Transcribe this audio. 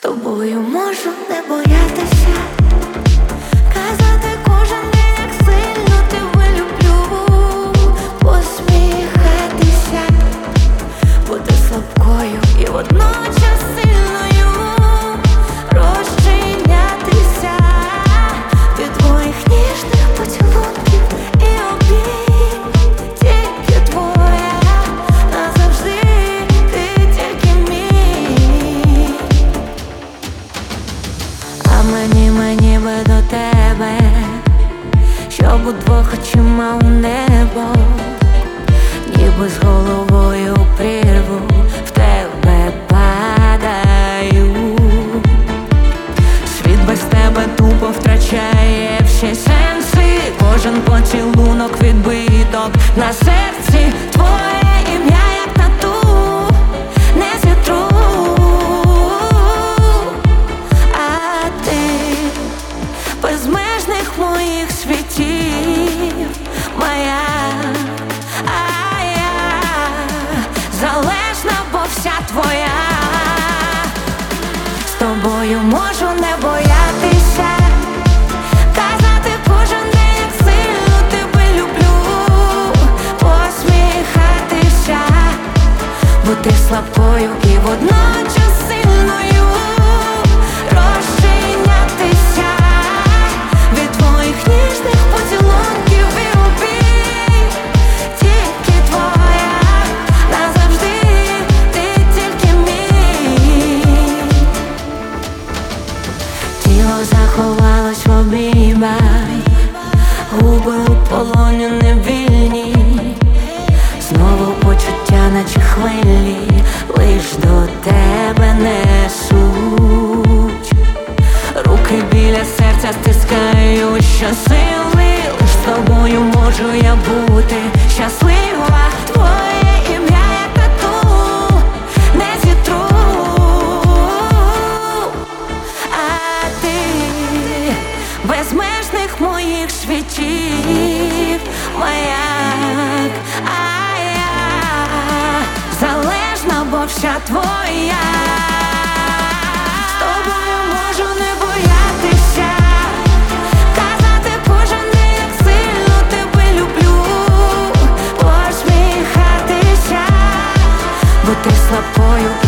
тобою можу не боятися, казати кожен день, як сильно тебе люблю, посміхатися, бути слабкою і водночас сильною, розчинятися від твоїх ніжних поцілунків і обійм. Тільки твоя назавжди, ти тільки мій. А мені би до тебе, щоб удвох очима у небо, ніби з головою у прірву в тебе падаю. Світ без тебе тупо втрачає всі сенси, кожен поцілунок відбиток на серці. Твоє ім'я як тату, не зітру. А ти безмежних моїх світів, моя, а я залежна, бо вся твоя. З тобою можу не боятися, казати кожен день, як сильно тебе люблю, посміхатися, бути слабкою і водночас сильною, розчинятися від твоїх ніжних поцілунків і обійм. Тільки твоя назавжди, ти тільки мій. Тіло заховалось в обіймах, губи у полоні невільні, знову почуття, наче хвилі, лиш до тебе несуть. Руки біля серця стискають щосили, лиш з тобою можу я бути щаслива. Твоє ім'я як тату, не зітру. А ти безмежних моїх світів, маяк, а я залежна, бо вся твоя. З тобою можу не боятися, казати кожен день, як сильно тебе люблю, посміхатися, бути слабкою